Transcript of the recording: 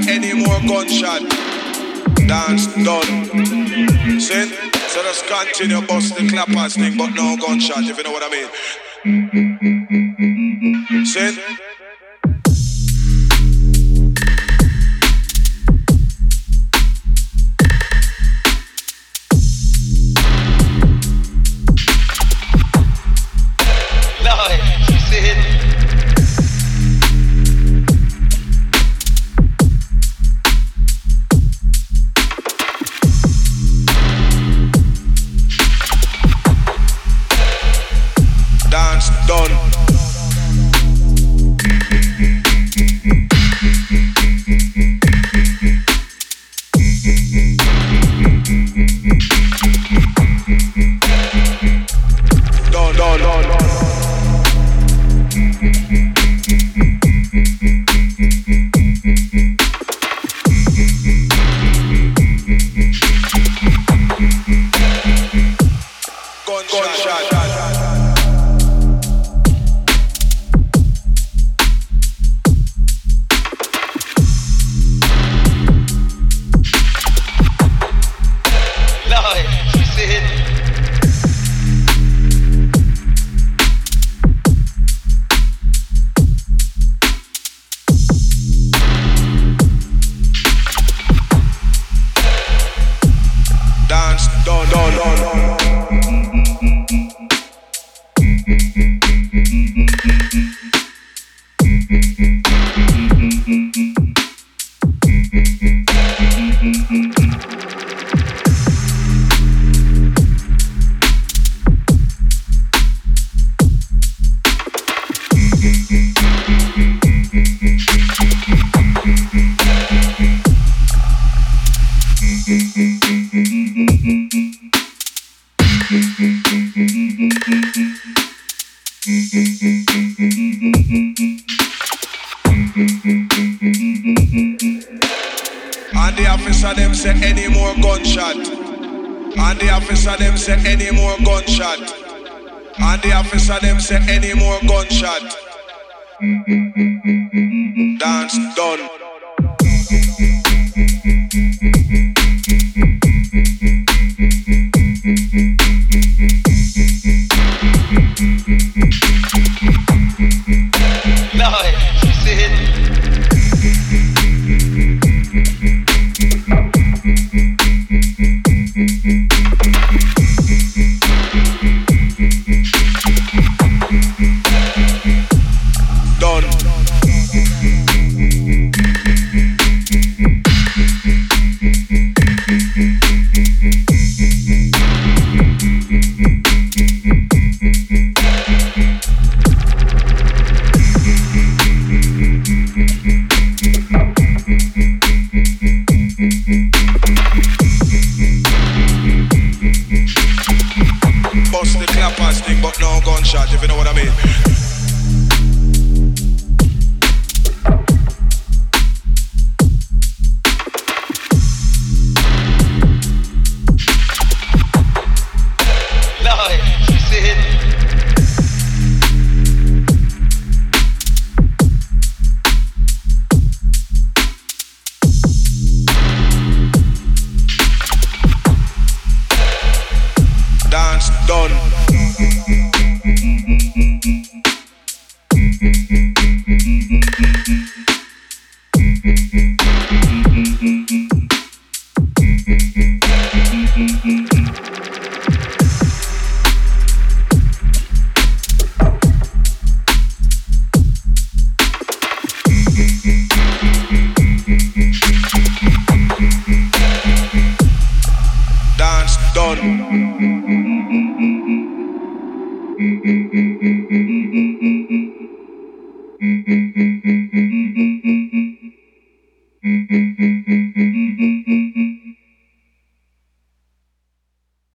any more gunshot. Dance done. See? So just continue bust the clappers thing, but no gunshot, if you know what I mean. See? And the officer them say any more gunshot. And the officer them say any more gunshot. And the officer them say any more gunshot. Dance done. Bust the clappers thing, but no gunshot, if you know what I mean. Dance done. Dance done.